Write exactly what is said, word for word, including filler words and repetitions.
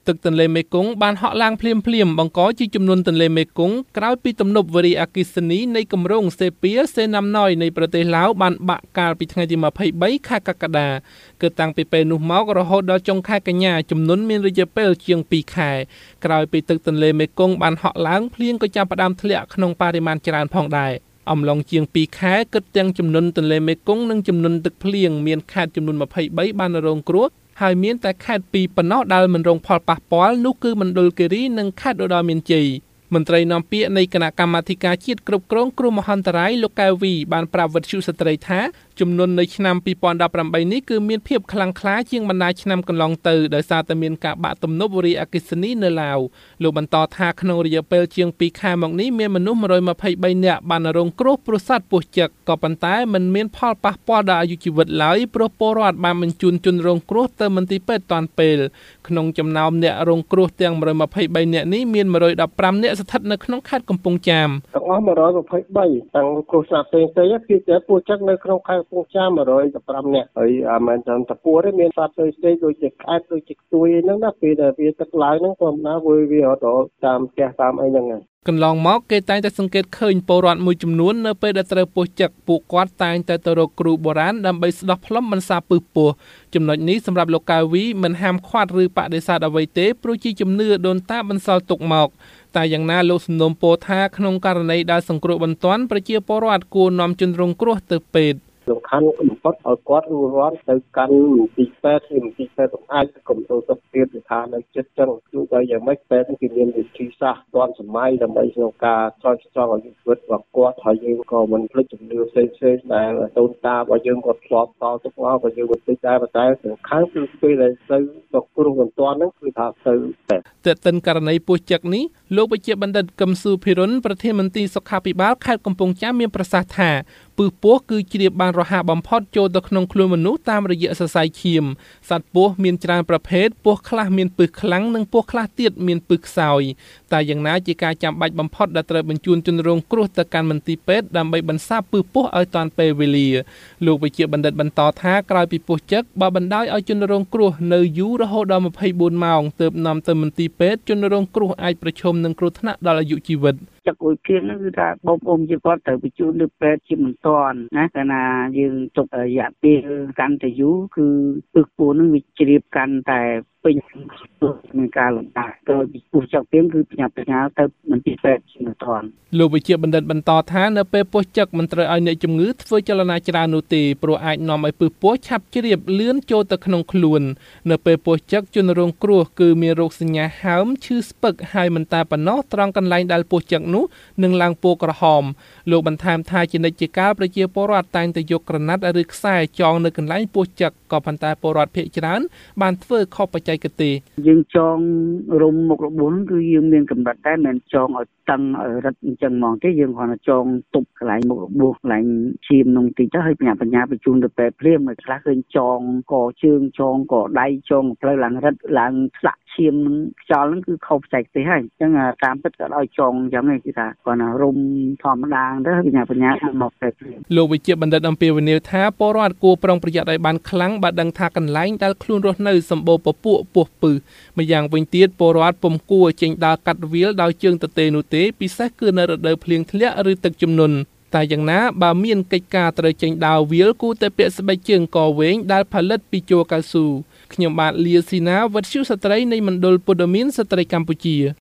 ទឹកទន្លេមេគង្គបានហក់ឡើងភ្លាមភ្លាមបង្កជាចំនួនទន្លេមេគង្គក្រោយពីទំនប់វារីអគ្គិសនីនៃគម្រោងសេពៀសេណាំណយនៃប្រទេសឡាវបានបាក់កាលពីថ្ងៃទីម្ភៃបីខែកក្កដាគឺតាំងពីពេលនោះមករហូតដល់ចុងខែកញ្ញាចំនួនមានរយៈពេលជាងពីរខែក្រោយពីទឹកទន្លេមេគង្គបានហក់ឡើងភ្លៀងក៏ចាប់ផ្ដើមធ្លាក់ក្នុងបរិមាណច្រើនផងដែរអំឡុងជាងពីរខែគិតទាំងចំនួនទន្លេមេគង្គនិងចំនួនទឹកភ្លៀងមានខេត្តចំនួនម្ភៃបីបានរងគ្រោះហើយមានតែខេត្តពីរប៉ុណ្ណោះដែលមិនរងផលប៉ះពាល់នោះគឺមណ្ឌលគិរីនិងខេត្តឧត្តរមានជ័យមន្ត្រីនាំពាក្យនៃគណៈកម្មាធិការជាតិគ្រប់គ្រងគ្រោះមហន្តរាយលោកកែវវីបានប្រាប់វិទ្យុស្ត្រីថាចំនួននៅឆ្នាំពីរពាន់ដប់ប្រាំបីនេះគឺមានភាពខ្លាំងក្លាជាងបណ្ដាឆ្នាំកន្លងទៅដោយសារតែមានការបាក់ទំនប់វារីអគ្គិសនីនៅឡាវលោកបន្តថាក្នុងរយៈពេលជាងពីរខែមកនេះមានមនុស្សមួយរយម្ភៃបីនាក់បានរងគ្រោះព្រោះសត្វពស់ចឹកក៏ប៉ុន្តែមិនមានផលប៉ះពាល់ដល់អាយុជីវិតឡើយព្រោះពលរដ្ឋបានបញ្ជូនជនរងគ្រោះទៅមន្ទីរពេទ្យទាន់ពេលក្នុងចំណោមអ្នករងគ្រោះទាំងមួយរយម្ភៃបីនាក់នេះមានមួយរយដប់ប្រាំនាក់ស្ថិតនៅក្នុងខេត្តកំពង់ចាមទាំងអស់មួយរយម្ភៃបីទាំងគ្រោះថ្នាក់ផ្សេងៗគឺតែពស់ចឹកនៅក្នុងខេត្តកំពង់ចាមមួយរយដប់ប្រាំនាក់ហើយអាមែនតាមតពួរទេមានសត្វផ្សេងៗដូចជាក្អែបដូចជាខ្ទួយហ្នឹងណាពេលដែលវាទឹកឡើងហ្នឹងធម្មតាវាវារត់តាមផ្ទះតាមអីហ្នឹងកន្លងមកគេតែងតែសង្កេតឃើញពលរដ្ឋមួយចំនួននៅពេលដែលត្រូវពស់ចឹកពួកគាត់តែងតែទៅរកគ្រូបុរាណដើម្បីស្ដោះផ្លុំបន្សាពឹសពស់ចំណុចនេះសម្រាប់លោកកៅវីមិនហាមឃាត់ឬបដិសេធអ្វីទេព្រោះជាជំនឿដូនតាបន្សល់ទុកមកតែយ៉ាងណាលោកសំណូមពរថាក្នុងករណីដែលសង្គ្រោះបន្ទាន់ប្រជាពលរដ្ឋគួរនាំជនរងគ្រោះទៅពេទ្យសំខាន់បំផុតឲ្យគាត់រួចរាល់ទៅកាន់មន្ទីរពេទ្យឬមន្ទីរពេទ្យទាំងអាចកុំទៅទៅទៀតពីថានៅចិត្តចឹងទោះបីយ៉ាងម៉េចពេទ្យគឺមានវិធីសាស្ត្រទាន់សម័យដើម្បីក្នុងការឆ្លើយឆ្លងឲ្យជីវិតរបស់គាត់ហើយយើងក៏មិនភ្លេចជំនឿផ្សេងៗដែលដូនតារបស់យើងគាត់ធ្លាប់តទុកមករបស់យើងមិនភ្លេចដែរតែសំខាន់គឺពេលដែលទៅដល់គ្រោះបន្ទាន់ហ្នឹងគឺថាទៅពេទ្យទន្ទឹមករណីពស់ចឹកនេះលោកវិជ្ជាបណ្ឌិតកឹមសុភិរុនប្រធានមន្ត្រីសុខាភិបាលខេត្តកំពង់ចាមមានប្រសាសន៍ថាពឹសពស់គឺជ្រាបបានរហ័សបំផុតចូលទៅក្នុងខ្លួនមនុស្សតាមរយៈសរសៃឈាមសត្វពស់មានច្រើនប្រភេទពស់ខ្លះមានពឹសខ្លាំងនិងពស់ខ្លះទៀតមានពឹសខ្សោយតែយ៉ាងណាជាការចាំបាច់បំផុតដែលត្រូវបញ្ជូនជនរងគ្រោះទៅកាន់មន្ទីរពេទ្យដើម្បីបន្សាបពឹសពស់ឲ្យទាន់ពេលវេលាលោកវិជ្ជាបណ្ឌិតបន្តថាក្រោយពីពស់ចឹកបើបណ្ដោយឲ្យជនរងគ្រោះនៅយូររហូតដល់ម្ភៃបួនម៉ោងទើបនាំទៅមន្ទីរពេទ្យជនរងគ្រោះអាចប្រឈមនឹងគ្រោះថ្នាក់ដល់អាយុជីវិតចឹកអុយភៀងហ្នឹងគឺថាបងប្អូនជាគាត់ត្រូវបញ្ជូនទៅពេទ្យជាមិនទាន់ណាកាលណាយើងទុករយៈពេលកាន់តែយូរគឺពឹសពស់ហ្នឹងវាជ្រាបកាន់តែពេញមានការលំបាកទៅពីពស់ចឹកទៀងគឺផ្ញើផ្ញើទៅមន្ទីរពេទ្យជាមិនទាន់លោកវិជ្ជាបណ្ឌិតបន្តថានៅពេលពស់ចឹកមិនត្រូវឲ្យអ្នកជំងឺធ្វើចលនាច្រើននោះទេព្រោះអាចនាំឲ្យពឹសពស់ឆាប់ជ្រាបលឿនចូលទៅក្នុងខ្លួននៅពេលពស់ចឹកជនរងគ្រោះគឺមានរោគសញ្ញាហើមឈឺស្ពឹកហើយមិនតែប៉ុណ្ណោះត្រង់កន្លែងដែលពស់ចឹកនោះនឹងឡើងពណ៌ក្រហមលោកបន្ថែមថាជានិច្ចជាកាលប្រជាពលរដ្ឋតែងតែយកក្រណាត់ឬខ្សែចងនៅកន្លែងពស់ចឹកក៏ប៉ុន្តែពលរដ្ឋភាគច្រើនបានធ្វើខុសបច្ចេកទេសយើងចងរុំមុខរបួសគឺយើងមានកម្រិតតែមិនចងឲ្យតឹងឲ្យរឹតអញ្ចឹងហ្មងទេយើងគ្រាន់តែចងទប់កន្លែងមុខរបួសកន្លែងឈាមនោះតិចទៅហើយបញ្ញាបញ្ញាបញ្ជូនទៅពេទ្យភ្លាមហើយខ្លះឃើញចងកជើងចងកដៃចងផ្លូវឡើងរឹតឡើងស្លាក់ឈាមនឹងខ្យល់ហ្នឹងគឺខុសបច្ចេកទេសហើយអញ្ចឹងតាមពិតក៏ឲ្យចងអញ្ចឹងគឺថាគ្រាន់តែរុំធម្មតាទៅបញ្ញាបញ្ញាមកពេទ្យលោកវិជ្ជាបណ្ឌិតអំពីវិនិច្ឆ័យថាពលរដ្ឋគួរប្រុងប្រយ័ត្នឲ្យបានខ្លាំងបើដឹងថាកន្លែងដែលខ្លួនរស់នៅសម្បូរពពួកពស់ពឹសម្យ៉ាងវិញទៀតពលរដ្ឋពុំគួរចេញដើរកាត់វាលដោយជើងទទេនោះទេពិសេសគឺនៅរដូវភ្លៀងធ្លាក់ឬទឹកជំនន់តែយ៉ាងណាបើមានកិច្ចការត្រូវចេញដើរវាលគួរតែពាក់ស្បែកជើងកវែងដែលផលិតពីជ័រកៅស៊ូខ្ញុំបាទលាស៊ីណាវិទ្យុស្ត្រីនៃមណ្ឌលពុទ្ធមានស្ត្រីកម្ពុជា